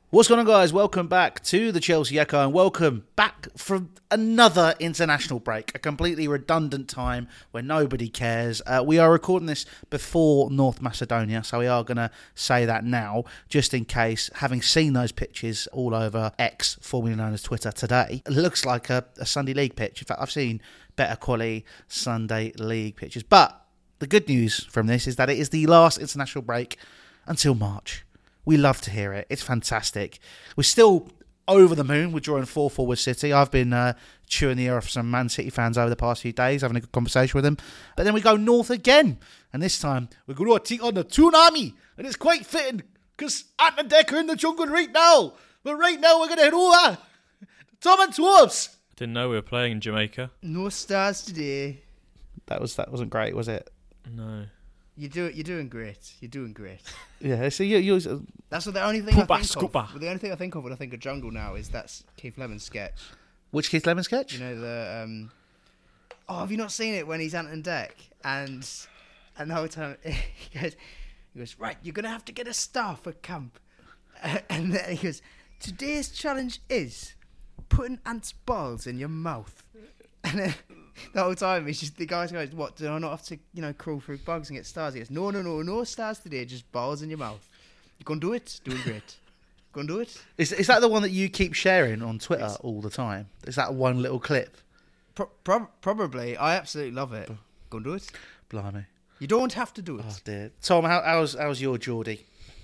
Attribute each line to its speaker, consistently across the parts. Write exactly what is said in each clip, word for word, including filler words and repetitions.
Speaker 1: What's going on, guys? Welcome back to the Chelsea Echo, and welcome back from another international break, a completely redundant time where nobody cares. Uh, we are recording this before North Macedonia, so we are going to say that now, just in case, having seen those pitches all over X, formerly known as Twitter, today, it looks like a, a Sunday League pitch. In fact, I've seen better quality Sunday League pitches. But the good news from this is that it is the last international break until March. We love to hear it. It's fantastic. We're still over the moon. We're drawing four four with City. I've been uh, chewing the ear off some Man City fans over the past few days, having a good conversation with them. But then we go north again. And this time, we're going to take on the tsunami. And it's quite fitting, because Ant and Dec are in the jungle right now. But right now, we're going to head over Tom and Twobs.
Speaker 2: Didn't know we were playing in Jamaica.
Speaker 3: No stars today.
Speaker 1: That, was, that wasn't great, was it?
Speaker 2: No.
Speaker 3: You do, you're doing great. You're doing great.
Speaker 1: Yeah, so you... you
Speaker 3: That's what the only thing
Speaker 2: Poopa
Speaker 3: I think
Speaker 2: scoopa.
Speaker 3: of. The only thing I think of when I think of jungle now is that's Keith Lemon's sketch.
Speaker 1: Which Keith Lemon sketch?
Speaker 3: You know the. Um, oh, have you not seen it when he's Ant and Dec and and the whole time he goes, he goes right. You're gonna have to get a star for camp, uh, and then he goes. Today's challenge is putting ants' balls in your mouth, and then. The whole time, it's just the guys goes, "What? Do I not have to, you know, crawl through bugs and get stars?" He goes, "No, no, no, no stars today. Just balls in your mouth. You gonna do it? Doing great. Gonna do it."
Speaker 1: Is is that the one that you keep sharing on Twitter it's, all the time? Is that one little clip?
Speaker 3: Pro- pro- probably. I absolutely love it. Gonna do it.
Speaker 1: Blimey.
Speaker 3: You don't have to do it.
Speaker 1: Oh dear. Tom, how, how's how's your Geordie?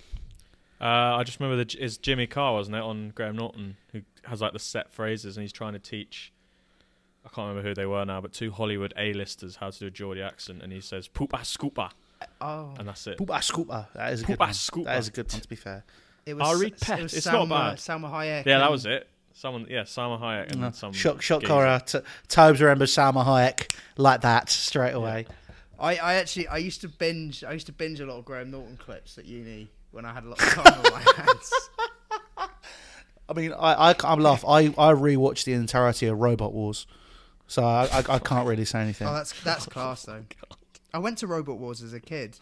Speaker 2: Uh, I just remember the, it's Jimmy Carr, wasn't it, on Graham Norton, who has like the set phrases, and he's trying to teach. I can't remember who they were now, but two Hollywood A-listers how to do a Geordie accent, and he says "poopa scoopa,"
Speaker 3: oh.
Speaker 2: and that's it.
Speaker 1: Poopa scoopa. That is a good
Speaker 2: Poopa
Speaker 1: one.
Speaker 2: scoopa.
Speaker 1: That is a good one, to be fair.
Speaker 3: It was,
Speaker 2: I'll read pet.
Speaker 3: It was
Speaker 2: it's
Speaker 3: Salma,
Speaker 2: not bad.
Speaker 3: Salma Hayek.
Speaker 2: Yeah, that was it. Someone, yeah, Salma Hayek and
Speaker 1: No.
Speaker 2: some
Speaker 1: Shock, shock
Speaker 2: geezer.
Speaker 1: horror. T- Tobes remembers Salma Hayek like that straight away.
Speaker 2: Yeah.
Speaker 3: I, I actually, I used to binge. I used to binge a lot of Graham Norton clips at uni when I had a lot of time on my hands.
Speaker 1: I mean, I, I I'm laugh. I I rewatched the entirety of Robot Wars. So I, I I can't really say anything.
Speaker 3: Oh, that's that's class though. I went to Robot Wars as a kid.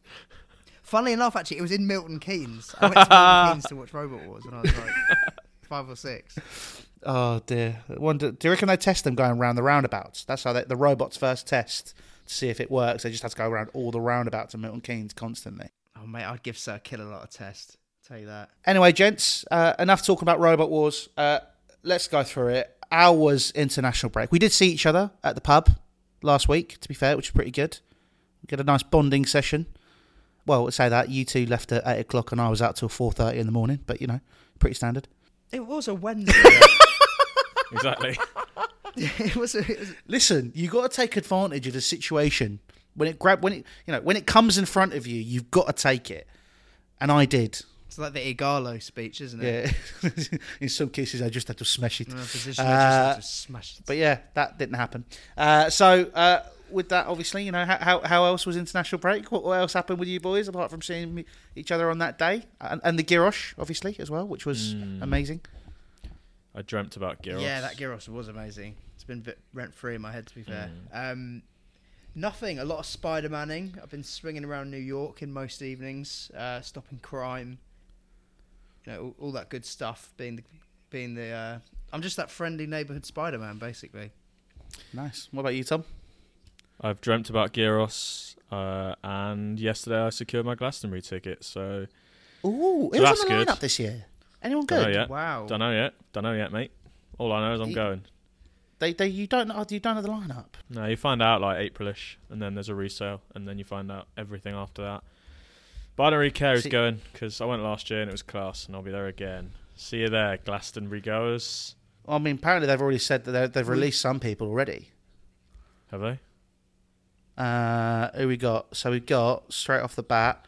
Speaker 3: Funnily enough, actually, it was in Milton Keynes. I went to Milton Keynes to watch Robot Wars when I was like five or six.
Speaker 1: Oh dear. Wonder, do you reckon they test them going around the roundabouts? That's how they, the robots first test to see if it works. They just have to go around all the roundabouts in Milton Keynes constantly.
Speaker 3: Oh mate, I'd give Sir Kill a lot of test. Tell you that.
Speaker 1: Anyway, gents, uh, enough talking about Robot Wars. Uh, let's go through it. How was international break? We did see each other at the pub last week, to be fair, which was pretty good. We had a nice bonding session. Well, let's say that. You two left at eight o'clock and I was out till four thirty in the morning, but, you know, pretty standard.
Speaker 3: It was a Wednesday.
Speaker 2: Exactly.
Speaker 3: it was. A, it was
Speaker 1: Listen, you got to take advantage of the situation. When it grab, when it, you know, when it comes in front of you, you've got to take it. And I did.
Speaker 3: It's like the Igalo speech, isn't it?
Speaker 1: Yeah. In some cases, I just had to smash it.
Speaker 3: In a position,
Speaker 1: Uh,
Speaker 3: I just had to smash it.
Speaker 1: But yeah, that didn't happen. Uh, so uh, with that, obviously, you know, how how else was international break? What, what else happened with you boys apart from seeing me, each other on that day, and, and the gyros, obviously, as well, which was
Speaker 2: Mm.
Speaker 1: amazing.
Speaker 2: I dreamt about gyros.
Speaker 3: Yeah, that gyros was amazing. It's been bit rent free in my head, to be fair.
Speaker 2: Mm.
Speaker 3: Um, nothing. A lot of Spider-Manning. I've been swinging around New York in most evenings, uh, stopping crime. You know, all, all that good stuff. Being the, being the. Uh, I'm just that friendly neighbourhood Spider-Man, basically.
Speaker 1: Nice. What about you, Tom?
Speaker 2: I've dreamt about gyros, uh, and yesterday I secured my Glastonbury ticket. So
Speaker 1: Ooh, it
Speaker 2: So
Speaker 1: was
Speaker 2: that's
Speaker 1: on the
Speaker 2: good.
Speaker 1: lineup this year. Anyone
Speaker 2: don't know
Speaker 1: good?
Speaker 2: yet.
Speaker 3: Wow.
Speaker 2: Don't know yet. Don't know yet, mate. All I know is I'm
Speaker 1: You-
Speaker 2: going.
Speaker 1: They, they, you don't know, you don't know the lineup.
Speaker 2: No, you find out like Aprilish, and then there's a resale, and then you find out everything after that. But I don't really care who's
Speaker 1: See-
Speaker 2: going, because I went last year and it was class, and I'll be there again. See you there, Glastonbury goers.
Speaker 1: I mean, apparently they've already said that they're- they've released some people already.
Speaker 2: Have they?
Speaker 1: Uh, who we got? So we got straight off the bat.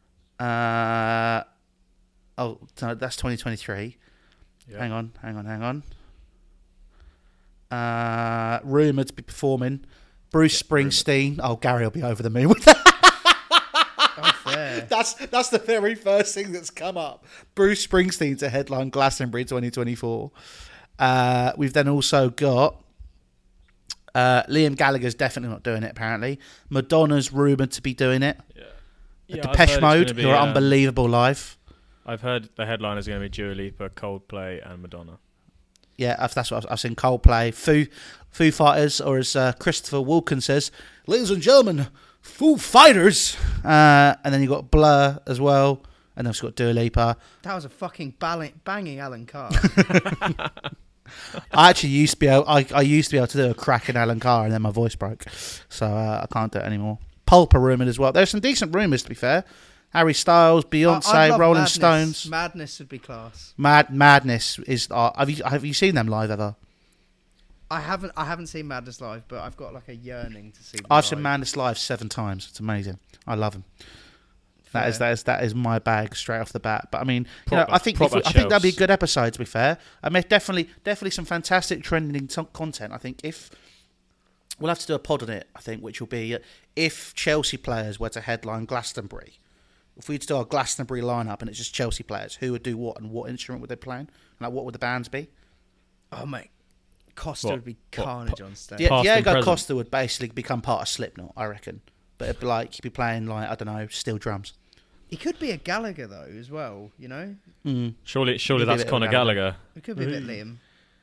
Speaker 1: Uh, oh, no, that's twenty twenty-three.
Speaker 2: Yeah.
Speaker 1: Hang on, hang on, hang on. Uh, rumoured to be performing Bruce
Speaker 2: Yeah,
Speaker 1: Springsteen. Oh, Gary will be over the moon with that.
Speaker 3: Oh, fair.
Speaker 1: That's that's the very first thing that's come up. Bruce Springsteen to headline Glastonbury twenty twenty-four. Uh, we've then also got uh, Liam Gallagher's definitely not doing it. Apparently, Madonna's rumoured to be doing it.
Speaker 2: Yeah.
Speaker 1: Yeah,
Speaker 2: Yeah, I've
Speaker 1: Depeche
Speaker 2: heard it's
Speaker 1: Mode,
Speaker 2: gonna be,
Speaker 1: who are
Speaker 2: um,
Speaker 1: unbelievable live.
Speaker 2: I've heard the headline is going to be Dua Lipa, Coldplay, and Madonna.
Speaker 1: Yeah, I've, that's what I've, I've seen. Coldplay, Foo, Foo Fighters, or as uh, Christopher Walken says, ladies and gentlemen, Foo Fighters. Uh, and then you got Blur as well, and then you've got Dua Lipa.
Speaker 3: That was a fucking bang- banging Alan Carr.
Speaker 1: I actually used to be able, I, I used to be able to do a crack in Alan Carr, and then my voice broke, so uh, I can't do it anymore. Pulp are rumoured as well. There's some decent rumours, to be fair. Harry Styles, Beyonce,
Speaker 3: I- I'd love
Speaker 1: Rolling
Speaker 3: Madness.
Speaker 1: Stones.
Speaker 3: Madness would be class.
Speaker 1: Mad Madness is. Uh, have you have you seen them live ever?
Speaker 3: I haven't. I haven't seen Madness live, but I've got like a yearning to see. Them
Speaker 1: I've
Speaker 3: live.
Speaker 1: seen Madness live seven times. It's amazing. I love them.
Speaker 3: Fair.
Speaker 1: That is that is that is my bag straight off the bat. But I mean, you
Speaker 2: Proper-
Speaker 1: know, I think if
Speaker 2: proper
Speaker 1: we, I think that'd be a
Speaker 2: Chels.
Speaker 1: good episode. To be fair, I mean, definitely definitely some fantastic trending t- content. I think if we'll have to do a pod on it. I think which will be uh, if Chelsea players were to headline Glastonbury. If we'd do our Glastonbury lineup and it's just Chelsea players, who would do what and what instrument would they play? And like, what would the bands be?
Speaker 3: Oh mate, Costa
Speaker 2: What?
Speaker 3: would be
Speaker 2: What?
Speaker 3: carnage on stage.
Speaker 1: Yeah,
Speaker 2: Past and
Speaker 1: Diego
Speaker 2: present.
Speaker 1: Costa would basically become part of Slipknot, I reckon. But it'd be like he'd be playing like I don't know, steel drums.
Speaker 3: He could be a Gallagher though, as well. You know,
Speaker 1: Mm.
Speaker 2: Surely, surely
Speaker 1: Maybe a
Speaker 2: that's
Speaker 1: bit of
Speaker 2: Conor
Speaker 1: Gallagher.
Speaker 2: Gallagher.
Speaker 3: it could be a bit Liam.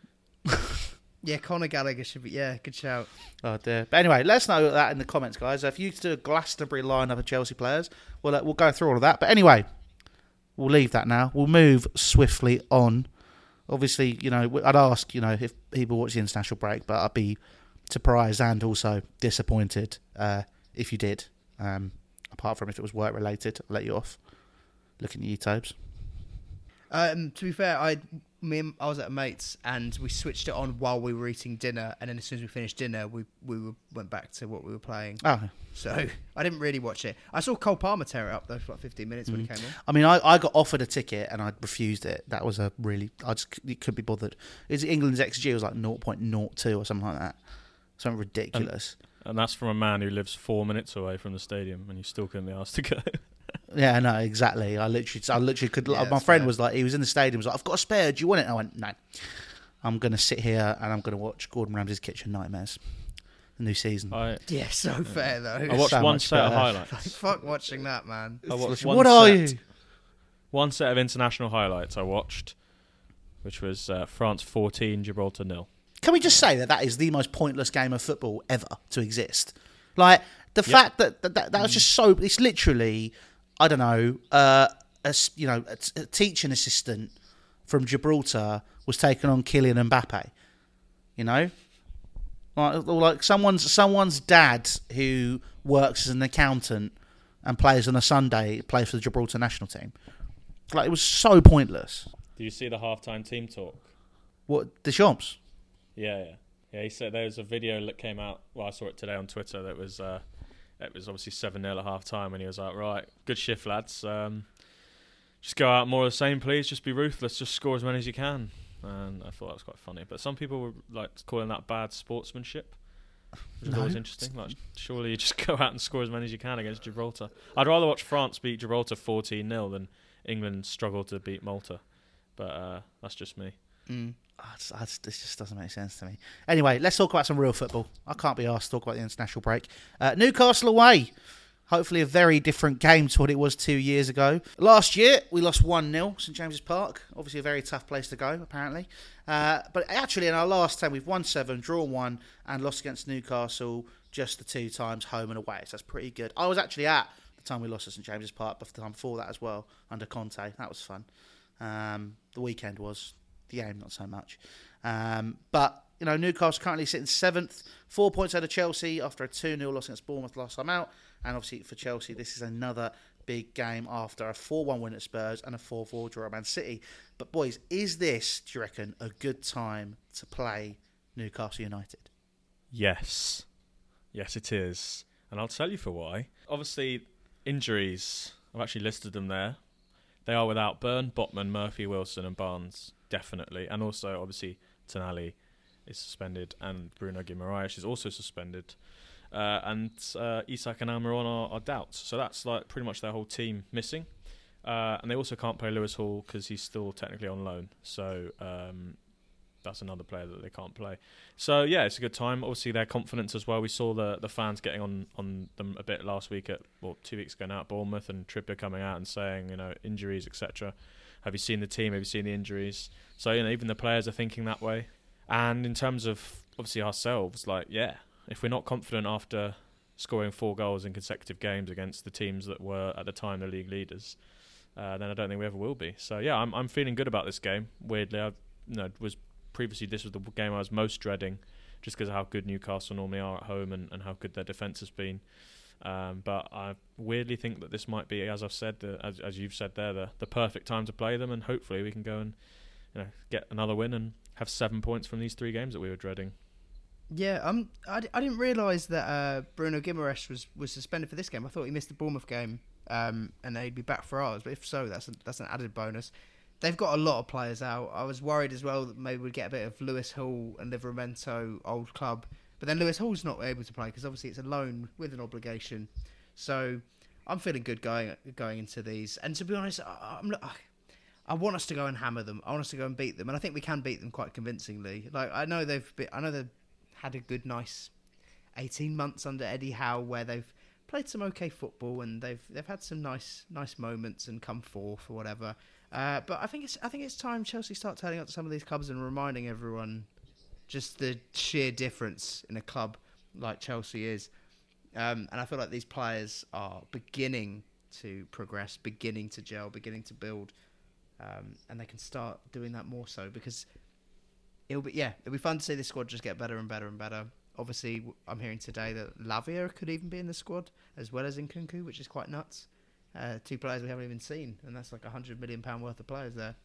Speaker 3: Yeah, Conor Gallagher should be. Yeah, good shout.
Speaker 1: Oh dear. But anyway, let us know that in the comments, guys. If you could do a Glastonbury lineup of Chelsea players, we'll uh, we'll go through all of that. But anyway, we'll leave that now. We'll move swiftly on. Obviously, you know, I'd ask, you know, if people watch the international break, but I'd be surprised and also disappointed uh, if you did. Um, apart from if it was work related, I'll let you off. Looking at you, Tobes.
Speaker 3: Um, to be fair, I me and, I was at a mate's and we switched it on while we were eating dinner, and then as soon as we finished dinner, we we were, went back to what we were playing.
Speaker 1: Oh,
Speaker 3: So I didn't really watch it. I saw Cole Palmer tear it up though for like fifteen minutes when he came on.
Speaker 1: I mean, I, I got offered a ticket and I refused it. That was a really, I just it couldn't be bothered. Is England's X G was like zero point zero two or something like that, something ridiculous.
Speaker 2: And that's from a man who lives four minutes away from the stadium, and you still couldn't be asked to go.
Speaker 1: Yeah, no, exactly. I literally, I literally could.
Speaker 3: Yeah,
Speaker 1: my
Speaker 3: that's
Speaker 1: friend
Speaker 3: fair.
Speaker 1: was like, he was in the stadium, was like, "I've got a spare. Do you want it?" And I went, "No, I'm going to sit here and I'm going to watch Gordon Ramsay's Kitchen Nightmares, the new season."
Speaker 2: I,
Speaker 3: Yeah, so fair though.
Speaker 2: I watched
Speaker 1: So
Speaker 2: one
Speaker 1: much
Speaker 2: set of
Speaker 1: better.
Speaker 2: highlights.
Speaker 3: Like, fuck watching that, man.
Speaker 2: I watched
Speaker 1: what
Speaker 2: one
Speaker 1: are
Speaker 2: set,
Speaker 1: you?
Speaker 2: One set of international highlights I watched, which was uh, France fourteen, Gibraltar nil.
Speaker 1: Can we just say that that is the most pointless game of football ever to exist? Like the
Speaker 2: Yep.
Speaker 1: fact that that, that that was just so. It's literally, I don't know, uh, a s- you know, a, t- a teaching assistant from Gibraltar was taken on Kylian Mbappe. You know, like, or like someone's someone's dad who works as an accountant and plays on a Sunday plays for the Gibraltar national team. Like it was so pointless.
Speaker 2: Do you see the halftime team talk?
Speaker 1: What Deschamps?
Speaker 2: Yeah, yeah, yeah. He said there was a video that came out. Well, I saw it today on Twitter. That was uh, it was obviously seven nil at half time, and he was like, "Right, good shift, lads. Um, just go out more of the same, please. Just be ruthless. Just score as many as you can." And I thought that was quite funny. But some people were like calling that bad sportsmanship, which is
Speaker 1: No.
Speaker 2: always interesting. Like, surely you just go out and score as many as you can against Gibraltar. I'd rather watch France beat Gibraltar fourteen nil than England struggle to beat Malta. But uh, that's just me.
Speaker 3: Mm.
Speaker 1: I just, I just, this just doesn't make sense to me. Anyway, let's talk about some real football. I can't be asked to talk about the international break. Uh, Newcastle away. Hopefully a very different game to what it was two years ago. Last year, we lost one nil, St James's Park. Obviously a very tough place to go, apparently. Uh, but actually, in our last ten, we've won seven, drawn one, and lost against Newcastle just the two times, home and away. So that's pretty good. I was actually at the time we lost at St James's Park, but the time before that as well, under Conte. That was fun. Um, the weekend was... the game, not so much. Um, but, you know, Newcastle currently sitting seventh, four points out of Chelsea after a two nil loss against Bournemouth last time out. And obviously for Chelsea, this is another big game after a four one win at Spurs and a four four draw at Man City. But, boys, is this, do you reckon, a good time to play Newcastle United?
Speaker 2: Yes. Yes, it is. And I'll tell you for why. Obviously, injuries, I've actually listed them there. They are without Byrne, Botman, Murphy, Wilson and Barnes, definitely. And also, obviously, Tonali is suspended and Bruno Guimaraes is also suspended. Uh, and uh, Isak and Almiron are, are doubts. So that's like pretty much their whole team missing. Uh, and they also can't play Lewis Hall because he's still technically on loan. So um, that's another player that they can't play. So yeah, it's a good time. Obviously, their confidence as well. We saw the the fans getting on on them a bit last week at well two weeks ago now at Bournemouth, and Trippier coming out and saying, you know, injuries, et cetera. Have you seen the team? Have you seen the injuries? So you know, even the players are thinking that way. And in terms of obviously ourselves, like yeah, if we're not confident after scoring four goals in consecutive games against the teams that were at the time the league leaders, uh, then I don't think we ever will be. So yeah, I'm I'm feeling good about this game. Weirdly, I you know was. Previously, this was the game I was most dreading, just because of how good Newcastle normally are at home and, and how good their defence has been. Um, but I weirdly think that this might be, as I've said, the, as, as you've said there, the, the perfect time to play them, and hopefully we can go and you know get another win and have seven points from these three games that we were dreading.
Speaker 3: Yeah, um, I, I didn't realise that uh, Bruno Guimaraes was, was suspended for this game. I thought he missed the Bournemouth game, um, and he'd be back for ours. But if so, that's a, that's an added bonus. They've got a lot of players out. I was worried as well that maybe we'd get a bit of Lewis Hall and Livramento, old club. But then Lewis Hall's not able to play because obviously it's a loan with an obligation. So I'm feeling good going going into these. And to be honest, I, I'm, I want us to go and hammer them. I want us to go and beat them, and I think we can beat them quite convincingly. Like I know they've been, I know they've had a good, nice eighteen months under Eddie Howe where they've played some okay football and they've they've had some nice nice moments and come forth or whatever. Uh, but I think it's I think it's time Chelsea start turning up to some of these clubs and reminding everyone just the sheer difference in a club like Chelsea is. Um, and I feel like these players are beginning to progress, beginning to gel, beginning to build, um, and they can start doing that more so because it'll be yeah it'll be fun to see this squad just get better and better and better. Obviously, I'm hearing today that Lavia could even be in the squad as well as Nkunku, which is quite nuts. Uh, two players we haven't even seen, and that's like a hundred million pound worth of players there.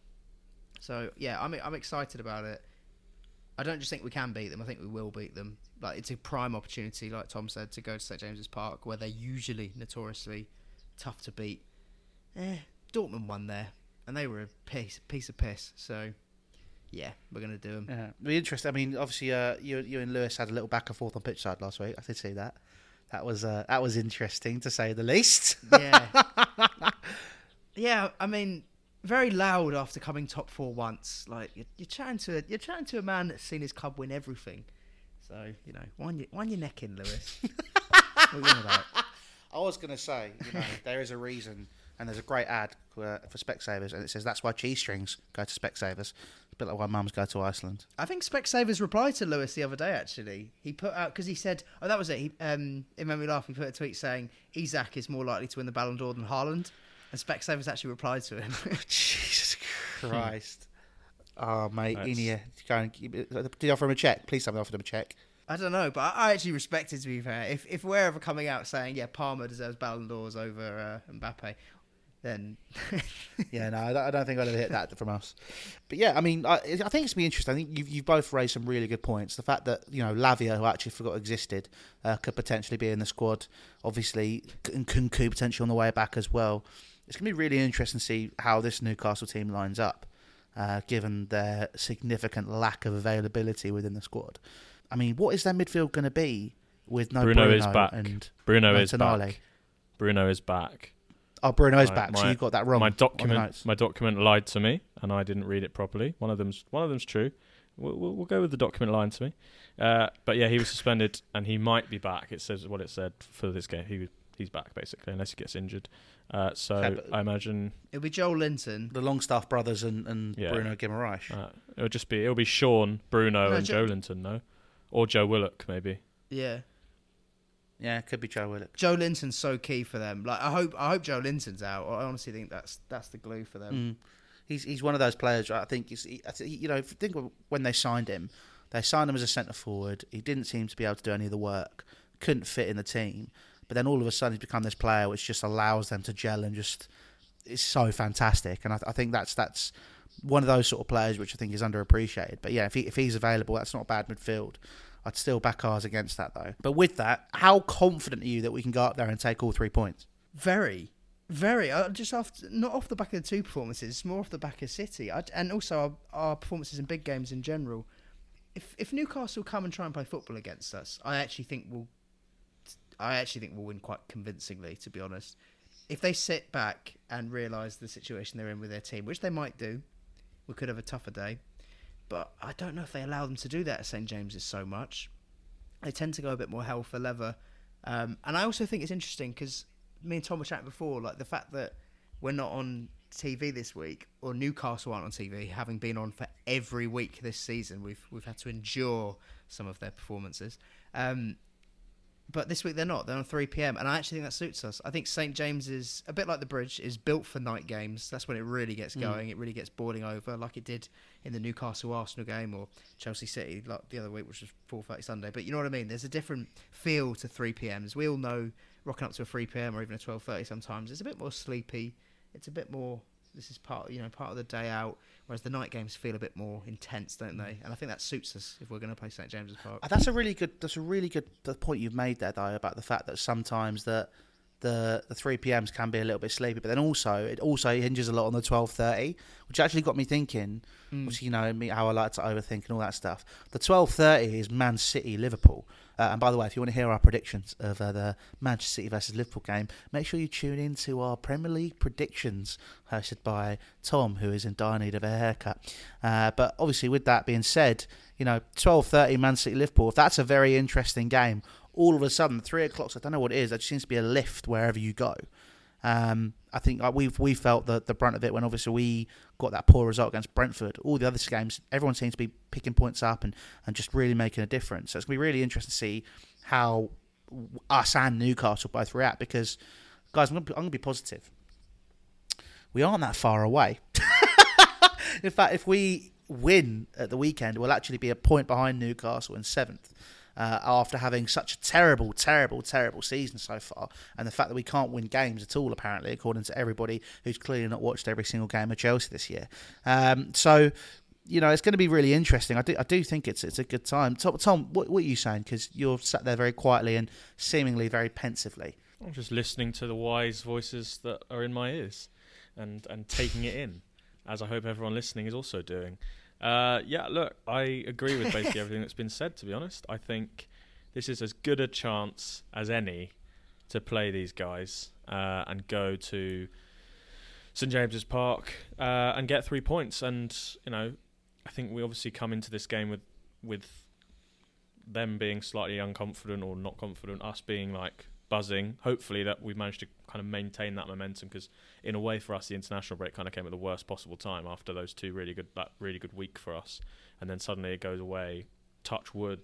Speaker 3: So yeah, I'm I'm excited about it. I don't just think we can beat them; I think we will beat them. Like it's a prime opportunity, like Tom said, to go to St James's Park, where they're usually notoriously tough to beat. Eh, Dortmund won there, and they were a piece piece of piss. So yeah, we're gonna do them.
Speaker 1: Yeah, it'll be interesting. I mean, obviously, uh, you you and Lewis had a little back and forth on pitch side last week. I did see that. That was uh, that was interesting to say the least.
Speaker 3: Yeah, yeah. I mean, very loud after coming top four once. Like you're, you're chatting to a, you're chatting to a man that's seen his club win everything. So you know, wind your, wind your neck in, Lewis. What are you on about?
Speaker 1: I was going to say, you know, there is a reason, and there's a great ad uh, for Specsavers, and it says that's why cheese strings go to Specsavers. It's a bit like why mums go to Iceland.
Speaker 3: I think Specsavers replied to Lewis the other day, actually. He put out, because he said, oh, that was it. He, um, it made me laugh. He put a tweet saying, Isak is more likely to win the Ballon d'Or than Haaland. And Specsavers actually replied to him.
Speaker 1: Jesus Christ. Oh, mate,
Speaker 2: That's...
Speaker 1: Inia, go and, did you offer him a check? Please tell me I offered him a check.
Speaker 3: I don't know, but I actually respect it, to be fair. If if we're ever coming out saying, yeah, Palmer deserves Ballon d'Ors over uh, Mbappe, then...
Speaker 1: yeah, no, I don't, I don't think I'd ever hit that from us. But yeah, I mean, I, I think it's going to be interesting. I think you've, you've both raised some really good points. The fact that, you know, Lavia, who I actually forgot existed, uh, could potentially be in the squad. Obviously, and Nkunku potentially on the way back as well. It's going to be really interesting to see how this Newcastle team lines up, uh, given their significant lack of availability within the squad. I mean, what is their midfield going to be with no
Speaker 2: Bruno,
Speaker 1: Bruno
Speaker 2: is back.
Speaker 1: and
Speaker 2: Bruno
Speaker 1: no
Speaker 2: is
Speaker 1: Tonali?
Speaker 2: back. Bruno is back.
Speaker 1: Oh, Bruno is
Speaker 2: My-
Speaker 1: back.
Speaker 2: my-
Speaker 1: so you got that wrong.
Speaker 2: My
Speaker 1: on the
Speaker 2: document,
Speaker 1: notes.
Speaker 2: my document lied to me, and I didn't read it properly. One of them's one of them's true. We'll, we'll, we'll go with the document lying to me. Uh, but yeah, he was suspended, and he might be back. It says what it said for this game. He he's back basically, unless he gets injured. Uh, so
Speaker 1: Okay, but-
Speaker 2: I imagine
Speaker 3: It'll be Joel Linton.
Speaker 1: The Longstaff brothers and, and
Speaker 2: Yeah.
Speaker 1: Bruno Guimaraes.
Speaker 2: uh, it'll just be it'll be Sean, Bruno,
Speaker 3: No,
Speaker 2: and
Speaker 3: Jo-
Speaker 2: Joe Linton, no, or Joe Willock maybe.
Speaker 3: Yeah.
Speaker 1: Yeah, it could be Joe Willock.
Speaker 3: Joe Linton's so key for them. Like I hope I hope Joe Linton's out. I honestly think that's that's the glue for them.
Speaker 1: Mm. He's he's one of those players. Right? I think he's, he, I think, you know, if you think of when they signed him, they signed him as a centre forward. He didn't seem to be able to do any of the work. Couldn't fit in the team. But then all of a sudden he's become this player which just allows them to gel and just is so fantastic. And I, I think that's that's one of those sort of players which I think is underappreciated. But yeah, if he, if he's available, that's not a bad midfield. I'd still back ours against that though. But with that, how confident are you that we can go up there and take all three points?
Speaker 3: Very, very. Uh, just after, not off the back of the two performances, it's more off the back of City, I, and also our, our performances in big games in general. If if Newcastle come and try and play football against us, I actually think we'll. I actually think we'll win quite convincingly, to be honest. If they sit back and realise the situation they're in with their team, which they might do, we could have a tougher day. but I don't know if they allow them to do that at St James's so much. They tend to go a bit more hell for leather. Um, and I also think it's interesting because me and Tom were chatting before, like the fact that we're not on T V this week, or Newcastle aren't on T V, having been on for every week this season. We've we've had to endure some of their performances. Um, but this week they're not. They're on three p.m. and I actually think that suits us. I think St James's, a bit like the Bridge, is built for night games. That's when it really gets going. Mm. It really gets boiling over, like it did in the Newcastle Arsenal game or Chelsea City like the other week, which was four thirty Sunday. But you know what I mean? There's a different feel to three p.m. As we all know, rocking up to a three p.m. or even a twelve thirty sometimes, it's a bit more sleepy. It's a bit more, this is part, you know, part of the day out, whereas the night games feel a bit more intense, don't they? And I think that suits us if we're going to play St James's Park.
Speaker 1: That's a really good. That's a really good point you've made there, though, about the fact that sometimes that the the three p.m s can be a little bit sleepy, but then also it also hinges a lot on the twelve thirty, which actually got me thinking. Mm. Which, you know, me how I like to overthink and all that stuff. The twelve thirty is Man City Liverpool. Uh, and by the way, if you want to hear our predictions of uh, the Manchester City versus Liverpool game, make sure you tune in to our Premier League predictions hosted by Tom, who is in dire need of a haircut. Uh, but obviously, with that being said, you know, twelve thirty Man City Liverpool, if that's a very interesting game, all of a sudden, three o'clock, I don't know what it is, there just seems to be a lift wherever you go. Um, I think uh, we've we felt the, the brunt of it when obviously we got that poor result against Brentford. All the other games, everyone seems to be picking points up and, and just really making a difference. So it's going to be really interesting to see how us and Newcastle both react because, guys, I'm going to be, I'm going to be positive. We aren't that far away. In fact, if we win at the weekend, we'll actually be a point behind Newcastle in seventh. Uh, after having such a terrible, terrible, terrible season so far, and the fact that we can't win games at all, apparently, according to everybody who's clearly not watched every single game of Chelsea this year. Um, so, you know, it's going to be really interesting. I do, I do think it's it's a good time. Tom, Tom what, what are you saying? Because you're sat there very quietly and seemingly very pensively.
Speaker 2: I'm just listening to the wise voices that are in my ears, and and taking it in, as I hope everyone listening is also doing. Uh, yeah, look, I agree with basically everything that's been said, to be honest. I think this is as good a chance as any to play these guys uh, and go to St James's Park uh, and get three points. And, you know, I think we obviously come into this game with with them being slightly unconfident or not confident, us being, like, buzzing. Hopefully that we've managed to kind of maintain that momentum because in a way for us the international break kind of came at the worst possible time after those two really good that really good week for us, and then suddenly it goes away. Touch wood,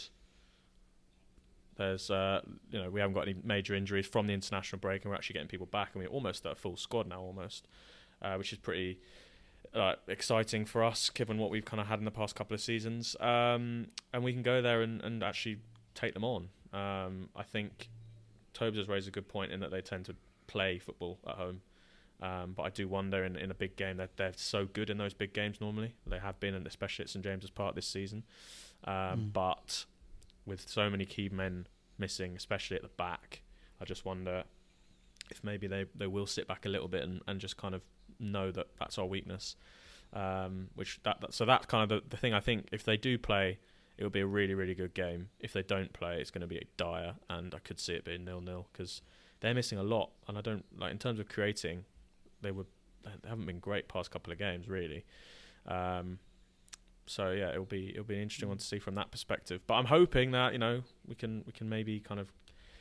Speaker 2: there's uh you know we haven't got any major injuries from the international break and we're actually getting people back and we're almost at a full squad now almost uh, which is pretty uh, exciting for us given what we've kind of had in the past couple of seasons, um, and we can go there and, and actually take them on. um, I think Tobes has raised a good point in that they tend to play football at home. Um, but I do wonder in, in a big game that they're so good in those big games normally. They have been, and especially at St James's Park this season. Um, mm. But with so many key men missing, especially at the back, I just wonder if maybe they, they will sit back a little bit and, and just kind of know that that's our weakness. Um, which that, that So that's kind of the, the thing. I think if they do play, it will be a really, really good game. If they don't play, it's going to be dire, and I could see it being nil-nil because they're missing a lot. And I don't like in terms of creating, they were they haven't been great past couple of games really. Um, so yeah, it'll be it'll be an interesting one to see from that perspective. But I'm hoping that you know we can we can maybe kind of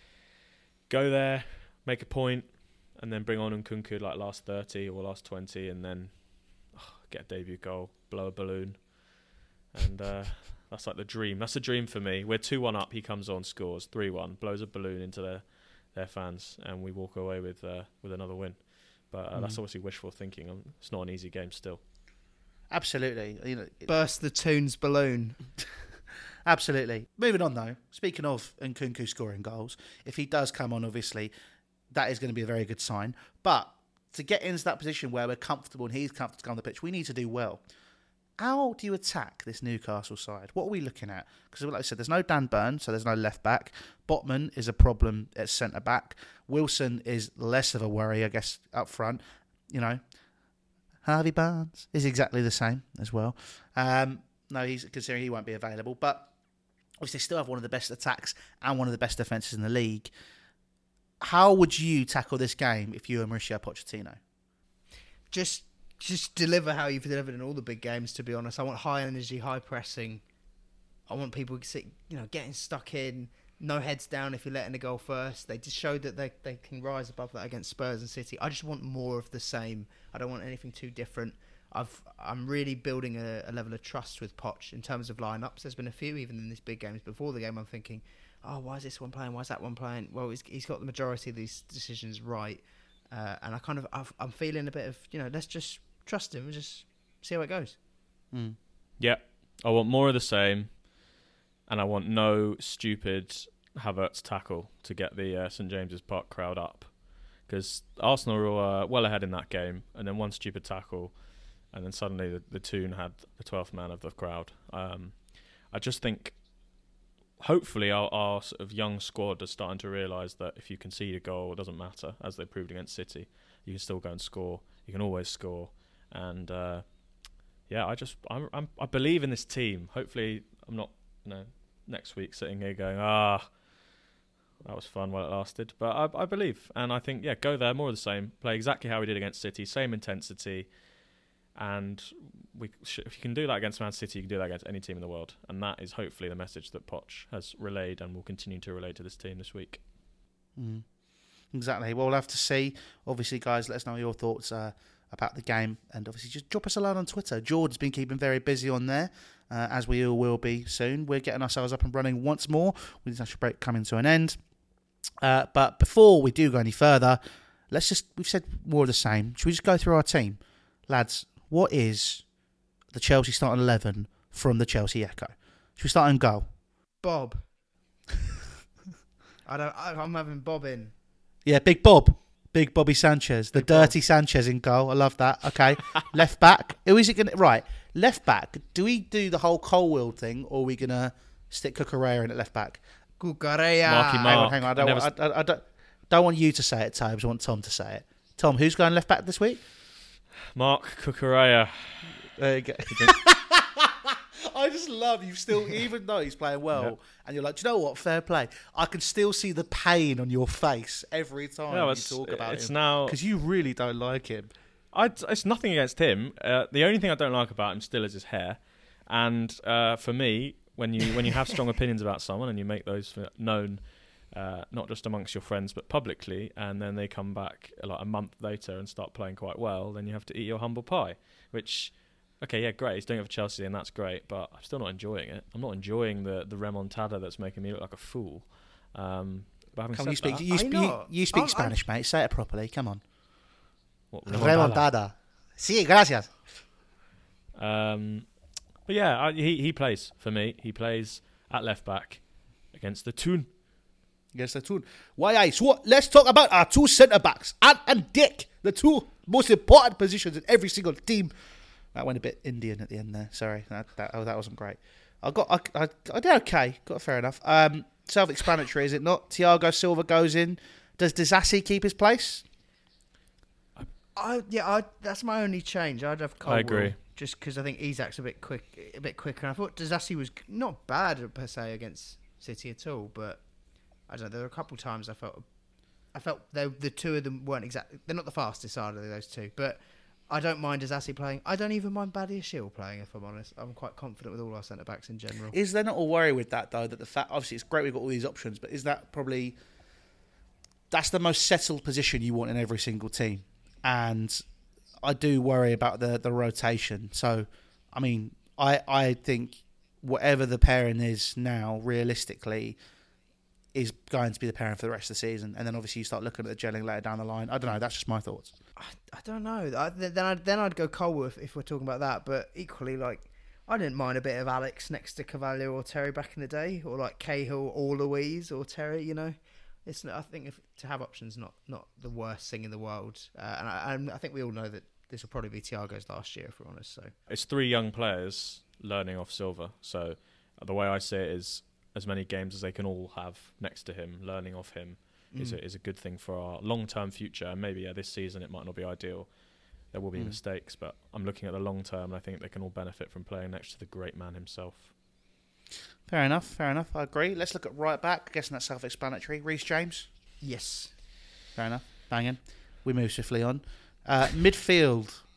Speaker 2: go there, make a point, and then bring on Nkunku like last thirty or last twenty, and then oh, get a debut goal, blow a balloon, and. Uh, That's like the dream. That's a dream for me. We're two one up. He comes on, scores three one, blows a balloon into their their fans, and we walk away with uh, with another win. But uh, mm. that's obviously wishful thinking. Um, it's not an easy game still.
Speaker 1: Absolutely. You know,
Speaker 3: burst the Toons balloon.
Speaker 1: Absolutely. Moving on though. Speaking of Nkunku scoring goals, if he does come on, obviously that is going to be a very good sign. But to get into that position where we're comfortable and he's comfortable to come on the pitch, we need to do well. How do you attack this Newcastle side? What are we looking at? Because like I said, there's no Dan Burn, so there's no left back. Botman is a problem at centre back. Wilson is less of a worry, I guess, up front. You know, Harvey Barnes is exactly the same as well. Um, no, he's considering he won't be available, but obviously still have one of the best attacks and one of the best defences in the league. How would you tackle this game if you were Mauricio Pochettino?
Speaker 3: Just just deliver how you've delivered in all the big games. To be honest, I want high energy, high pressing. I want people, you know, getting stuck in, no heads down if you're letting a goal first. They just showed that they they can rise above that against Spurs and City. I just want more of the same. I don't want anything too different. I've I'm really building a, a level of trust with Poch in terms of lineups. There's been a few even in these big games before the game. I'm thinking, oh, why is this one playing? Why is that one playing? Well, he's, he's got the majority of these decisions right, uh, and I kind of I've, I'm feeling a bit of, you know, let's just trust him and just see how it goes.
Speaker 1: Mm.
Speaker 2: Yeah, I want more of the same, and I want no stupid Havertz tackle to get the uh, St James's Park crowd up, because Arsenal were uh, well ahead in that game, and then one stupid tackle. And then suddenly the, the Toon had the twelfth man of the crowd. Um, I just think, hopefully, our, our sort of young squad is starting to realise that if you concede a goal, it doesn't matter, as they proved against City. You can still go and score. You can always score. And uh, yeah, I just I'm, I'm, I believe in this team. Hopefully, I'm not, you know, next week sitting here going, ah, that was fun while it lasted. But I, I believe, and I think, yeah, go there, more of the same. Play exactly how we did against City, same intensity. And we, if you can do that against Man City, you can do that against any team in the world. And that is hopefully the message that Poch has relayed and will continue to relay to this team this week.
Speaker 1: Mm. Exactly. Well, we'll have to see. Obviously, guys, let us know your thoughts uh, about the game. And obviously, just drop us a line on Twitter. Jordan's been keeping very busy on there, uh, as we all will be soon. We're getting ourselves up and running once more with the international break coming to an end. Uh, but before we do go any further, let's just, we've said more of the same. Should we just go through our team? Lads, what is the Chelsea starting eleven from the Chelsea Echo? Should we start in goal?
Speaker 3: Bob. I don't. I, I'm having Bob in.
Speaker 1: Yeah, Big Bob. Big Bobby Sanchez. The
Speaker 3: Big
Speaker 1: dirty
Speaker 3: Bob.
Speaker 1: Sanchez in goal. I love that. Okay. Left back. Who is it going to... Right. Left back. Do we do the whole Colwill thing, or are we going to stick Cucurella in at left back?
Speaker 3: Cucurella.
Speaker 2: Marky
Speaker 1: Hang on,
Speaker 2: Mark.
Speaker 1: hang on. I don't,
Speaker 2: I
Speaker 1: want,
Speaker 2: never...
Speaker 1: I, I, I don't, don't want you to say it, Tobes. I want Tom to say it. Tom, who's going left back this week?
Speaker 2: Mark Cucurella.
Speaker 1: There you go. I just love you still, even though he's playing well,
Speaker 2: Yep.
Speaker 1: and you're like, do you know what? Fair play. I can still see the pain on your face every time
Speaker 2: No,
Speaker 1: you
Speaker 2: it's,
Speaker 1: talk about
Speaker 2: it's
Speaker 1: him.
Speaker 2: now.
Speaker 1: Because you really don't like him.
Speaker 2: I, it's nothing against him. Uh, the only thing I don't like about him still is his hair. And uh, for me, when you when you have strong opinions about someone and you make those known, uh, not just amongst your friends but publicly, and then they come back like a month later and start playing quite well, then you have to eat your humble pie. Which, okay, yeah, great, he's doing it for Chelsea and that's great, but I'm still not enjoying it. I'm not enjoying the the remontada that's making me look like a fool. Um, but having
Speaker 1: Come
Speaker 2: said
Speaker 1: on, you speak,
Speaker 2: that,
Speaker 1: you,
Speaker 3: I
Speaker 1: sp-
Speaker 3: know.
Speaker 1: you, you speak
Speaker 3: I'm-
Speaker 1: Spanish, mate. Say it properly. Come on.
Speaker 2: what,
Speaker 1: Remontada. Sí, gracias.
Speaker 2: Um, but yeah, I, he he plays for me. He plays at left back against the Toon.
Speaker 1: Yes, the two. Why I so let's talk about our two centre backs, Ant and Dick, the two most important positions in every single team. That went a bit Indian at the end there. Sorry, that, that oh that wasn't great. I got I I, I did okay. Got fair enough. Um, self-explanatory, is it not? Thiago Silva goes in. Does Disasi keep his place?
Speaker 3: I yeah. I, that's my only change. I'd have Colwill.
Speaker 2: I agree.
Speaker 3: Just because I think Isak's a bit quick, a bit quicker. And I thought Disasi was not bad per se against City at all, but I don't know. There were a couple of times I felt, I felt they, the two of them weren't exactly. They're not the fastest either of those two, but I don't mind Disasi playing. I don't even mind Badiashile playing. If I'm honest, I'm quite confident with all our centre backs in general.
Speaker 1: Is there not a worry with that though? That the fact, obviously, it's great we've got all these options, but is that probably that's the most settled position you want in every single team? And I do worry about the, the rotation. So, I mean, I I think whatever the pairing is now, realistically, is going to be the pairing for the rest of the season. And then obviously you start looking at the gelling later down the line. I don't know. That's just my thoughts.
Speaker 3: I, I don't know. I, then I'd then I'd go Colwill if, if we're talking about that. But equally, like I didn't mind a bit of Alex next to Carvalho or Terry back in the day, or like Cahill or Louise or Terry. You know, it's I think if to have options not not the worst thing in the world. Uh, and I, and I think we all know that this will probably be Thiago's last year, if we're honest. So
Speaker 2: It's three young players learning off Silva. So the way I see it is as many games as they can all have next to him, learning off him, mm. is, a, is a good thing for our long-term future. And maybe yeah, this season it might not be ideal. There will be mm. mistakes, but I'm looking at the long term and I think they can all benefit from playing next to the great man himself.
Speaker 1: Fair enough, fair enough. I agree. Let's look at right back. Guessing that's self-explanatory. Reece James.
Speaker 3: yes,
Speaker 1: Fair enough. Banging. We move swiftly on. Uh, midfield.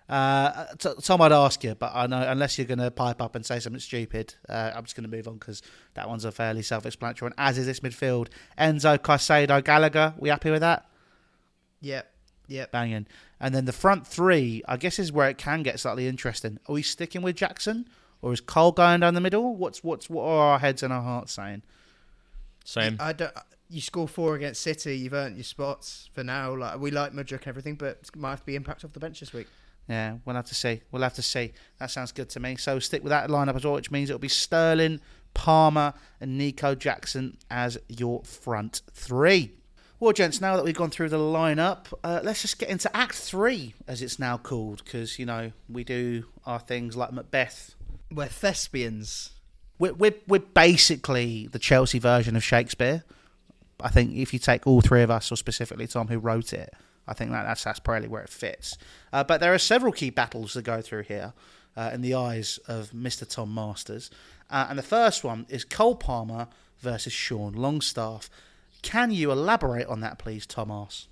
Speaker 1: Uh, t- Tom, I'd ask you, but I know unless you're going to pipe up and say something stupid, uh, I'm just going to move on because that one's a fairly self-explanatory one. As is this midfield: Enzo, Caicedo, Gallagher. We happy with that?
Speaker 3: Yep, yep.
Speaker 1: Banging. And then the front three, I guess, is where it can get slightly interesting. Are we sticking with Jackson, or is Cole going down the middle? What's what's what are our heads and our hearts saying?
Speaker 2: Same.
Speaker 3: I don't. You score four against City, you've earned your spots for now. Like we like Mudryk and everything, but it might have to be impact off the bench this week.
Speaker 1: Yeah, we'll have to see. We'll have to see. That sounds good to me. So stick with that lineup as well, which means it'll be Sterling, Palmer, and Nico Jackson as your front three. Well, gents, now that we've gone through the lineup, uh, let's just get into Act Three, as it's now called, because you know we do our things like Macbeth.
Speaker 3: We're thespians.
Speaker 1: We're we're, we're basically the Chelsea version of Shakespeare. I think if you take all three of us, or specifically Tom, who wrote it, I think that that's, that's probably where it fits. Uh, but there are several key battles to go through here uh, in the eyes of Mister Tom Masters. Uh, and the first one is Cole Palmer versus Sean Longstaff. Can you elaborate on that, please, Thomas?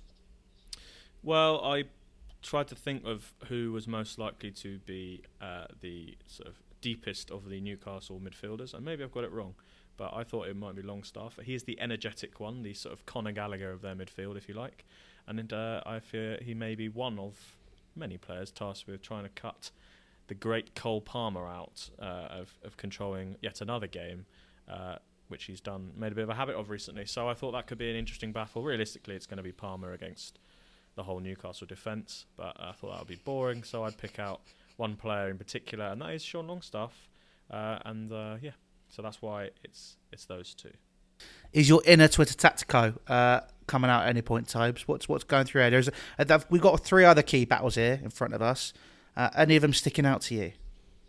Speaker 2: Well, I tried to think of who was most likely to be uh, the sort of deepest of the Newcastle midfielders, and maybe I've got it wrong, but I thought it might be Longstaff. He's the energetic one, the sort of Conor Gallagher of their midfield, if you like. And uh, I fear he may be one of many players tasked with trying to cut the great Cole Palmer out uh, of, of controlling yet another game, uh, which he's done, made a bit of a habit of recently. So I thought that could be an interesting battle. Realistically, it's going to be Palmer against the whole Newcastle defence, but I thought that would be boring, so I'd pick out one player in particular, and that is Sean Longstaff. Uh, and uh, yeah, so that's why it's it's those two.
Speaker 1: Is your inner Twitter Tactico uh, coming out at any point, Tobes? What's what's going through here? There's a, we've got three other key battles here in front of us. Uh, any of them sticking out to you?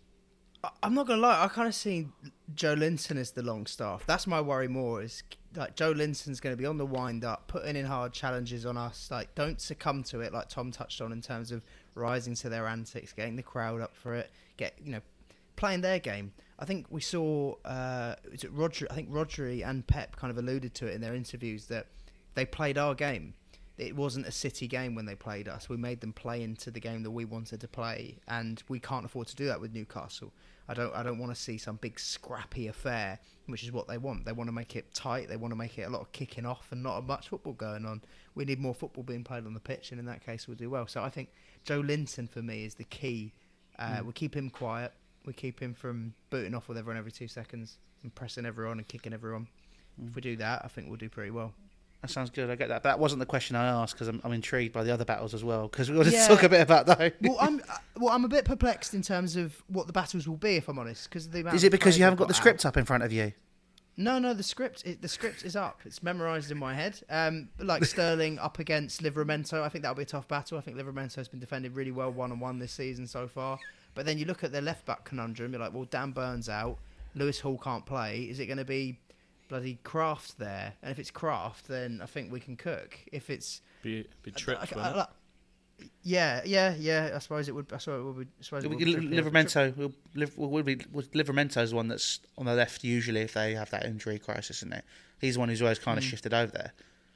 Speaker 3: I'm not gonna lie, I kind of see Joe Linton as the Longstaff. That's my worry more. Is like Joe Linton's going to be on the wind up, putting in hard challenges on us. Like, don't succumb to it, like Tom touched on in terms of rising to their antics, getting the crowd up for it, get you know, playing their game. I think we saw, uh, is it Rodri? I think Rodri and Pep kind of alluded to it in their interviews that they played our game. It wasn't a City game when they played us. We made them play into the game that we wanted to play, and we can't afford to do that with Newcastle. I don't. I don't want to see some big scrappy affair, which is what they want. They want to make it tight. They want to make it a lot of kicking off and not much football going on. We need more football being played on the pitch, and in that case, we'll do well. So I think Joe Linton for me is the key. Uh, mm. We keep him quiet. We keep him from booting off with everyone every two seconds and pressing everyone and kicking everyone. Mm. If we do that, I think we'll do pretty well.
Speaker 1: That sounds good. I get that. But that wasn't the question I asked because I'm, I'm intrigued by the other battles as well. Because we want to
Speaker 3: yeah.
Speaker 1: talk a bit about those.
Speaker 3: Well, I'm uh, well, I'm a bit perplexed in terms of what the battles will be, if I'm honest. Because the amount
Speaker 1: is it because you haven't got,
Speaker 3: got
Speaker 1: the script
Speaker 3: out.
Speaker 1: up in front of you?
Speaker 3: No, no. The script, it, the script is up. It's memorised in my head. Um, like Sterling up against Livramento, I think that'll be a tough battle. I think Livramento has been defended really well one on one this season so far. But then you look at their left back conundrum. You're like, well, Dan Burns out. Lewis Hall can't play. Is it going to be bloody Kraft there? And if it's Kraft, then I think we can cook. If it's
Speaker 2: be be tripped,
Speaker 3: I, I, I, yeah, yeah, yeah. I suppose it would. I suppose it would. I suppose it would
Speaker 1: Livramento will will be Livramento's one that's on the left usually if they have that injury crisis, isn't it? He's the one who's always kind of mm. shifted over there.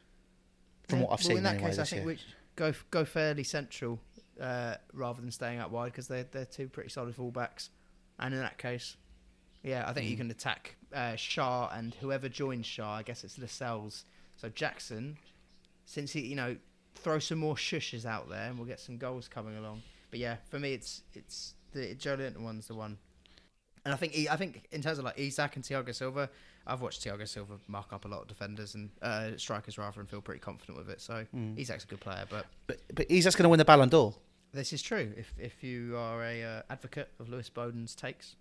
Speaker 1: From
Speaker 3: yeah,
Speaker 1: what I've
Speaker 3: well,
Speaker 1: seen,
Speaker 3: in that
Speaker 1: anyway,
Speaker 3: case, I think
Speaker 1: year.
Speaker 3: we go go fairly central uh, rather than staying out wide because they're they're two pretty solid fullbacks, and in that case. Yeah, I think mm. you can attack uh, Shah and whoever joins Shah. I guess it's Lascelles. So Jackson, since he, you know, throw some more shushes out there, and we'll get some goals coming along. But yeah, for me, it's it's the Joe Linton one's the one. And I think he, I think in terms of like Isak and Thiago Silva, I've watched Thiago Silva mark up a lot of defenders and uh, strikers rather, and feel pretty confident with it. So mm. Isak's a good player, but
Speaker 1: but but Isak's going to win the Ballon d'Or.
Speaker 3: This is true. If if you are a uh, advocate of Lewis Bowden's takes.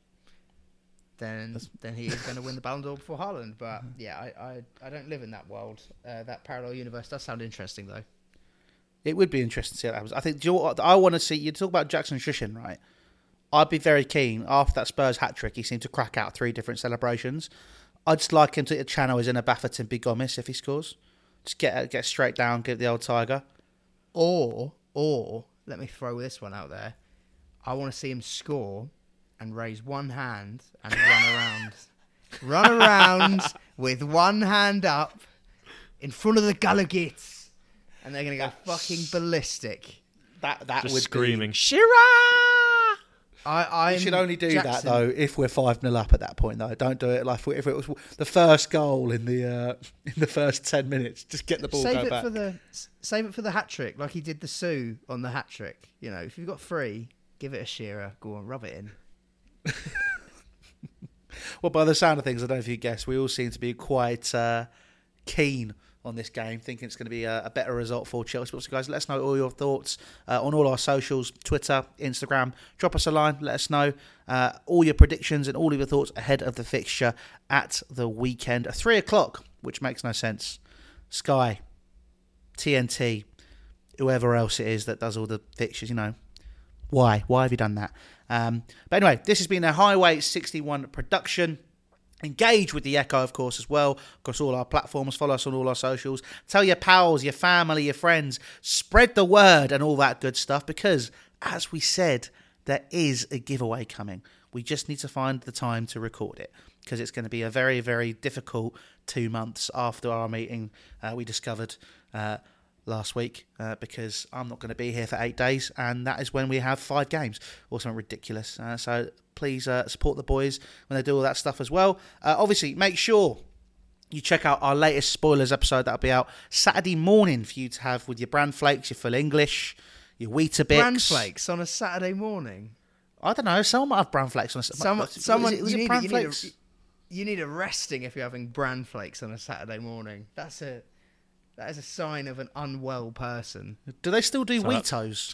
Speaker 3: Then, then he is going to win the Ballon d'Or before Haaland. But yeah, I, I, I don't live in that world. Uh, that parallel universe does sound interesting, though.
Speaker 1: It would be interesting to see how that happens. I think. Do you know what I want to see? You talk about Jackson Shushin, right? I'd be very keen after that Spurs hat trick. He seemed to crack out three different celebrations. I'd just like him to channel his inner Bafferton Big Gomis if he scores. Just get get straight down, give the old tiger.
Speaker 3: Or or let me throw this one out there. I want to see him score. And raise one hand and run around. Run around with one hand up in front of the Gallagher. And they're going to go fucking ballistic.
Speaker 1: That that
Speaker 2: Just
Speaker 1: would
Speaker 2: screaming,
Speaker 1: Be,
Speaker 2: Shira!
Speaker 3: I I
Speaker 1: you should only do
Speaker 3: Jackson.
Speaker 1: that though if we're five nil up at that point though. Don't do it like if it was the first goal in the uh, in the first ten minutes. Just get the ball
Speaker 3: Save
Speaker 1: go
Speaker 3: it
Speaker 1: back.
Speaker 3: for the save it for the hat trick, like he did the Sue on the hat trick. You know, if you've got three, give it a Shearer. Go on, rub it in.
Speaker 1: Well, by the sound of things, I don't know if you guessed, we all seem to be quite uh, keen on this game, thinking it's going to be a, a better result for Chelsea. So guys, let us know all your thoughts uh, on all our socials, Twitter, Instagram. Drop us a line, let us know uh, all your predictions and all of your thoughts ahead of the fixture at the weekend. At three o'clock, which makes no sense. Sky, T N T, whoever else it is that does all the fixtures, you know. Why? Why have you done that? Um, but anyway, this has been a Highway sixty-one production. Engage with the Echo, of course, as well, across all our platforms. Follow us on all our socials. Tell your pals, your family, your friends. Spread the word and all that good stuff because, as we said, there is a giveaway coming. We just need to find the time to record it because it's going to be a very, very difficult two months after our meeting uh, we discovered uh, last week uh, because I'm not going to be here for eight days and that is when we have five games or something ridiculous. Uh, so please uh, support the boys when they do all that stuff as well. Uh, obviously, make sure you check out our latest spoilers episode that'll be out Saturday morning for you to have with your bran flakes, your full English, your Weetabix.
Speaker 3: Bran flakes on a Saturday morning.
Speaker 1: I don't know. Someone might have bran flakes on a Saturday.
Speaker 3: Some, someone,
Speaker 1: was it, was
Speaker 3: you,
Speaker 1: it
Speaker 3: need,
Speaker 1: bran
Speaker 3: you,
Speaker 1: flakes?
Speaker 3: need a, you need a resting if you're having bran flakes on a Saturday morning. That's a that is a sign of an unwell person.
Speaker 1: Do they still do
Speaker 2: So
Speaker 1: Weetos?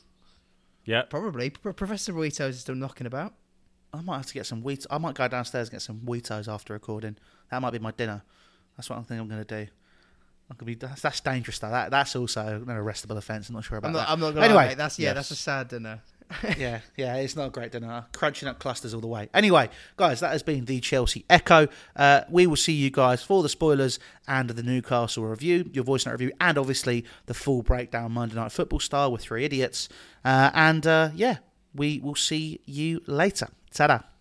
Speaker 2: Yeah.
Speaker 3: Probably. P- Professor Weetos is still knocking about.
Speaker 1: I might have to get some Weet. I might go downstairs and get some Weetos after recording. That might be my dinner. That's what I think I'm going to do. I'm gonna be, that's, that's dangerous though. That that's also an arrestable offence. I'm not sure about
Speaker 3: I'm not.
Speaker 1: that.
Speaker 3: I'm not gonna
Speaker 1: Anyway,
Speaker 3: lie, mate. That's yeah.
Speaker 2: yes.
Speaker 3: That's a sad dinner.
Speaker 1: yeah, yeah, it's not a great dinner. Crunching up clusters all the way. Anyway, guys, that has been the Chelsea Echo. Uh, we will see you guys for the spoilers and the Newcastle review, your voice note review, and obviously the full breakdown Monday Night Football style with three idiots. Uh, and uh, yeah, we will see you later. Ta-da.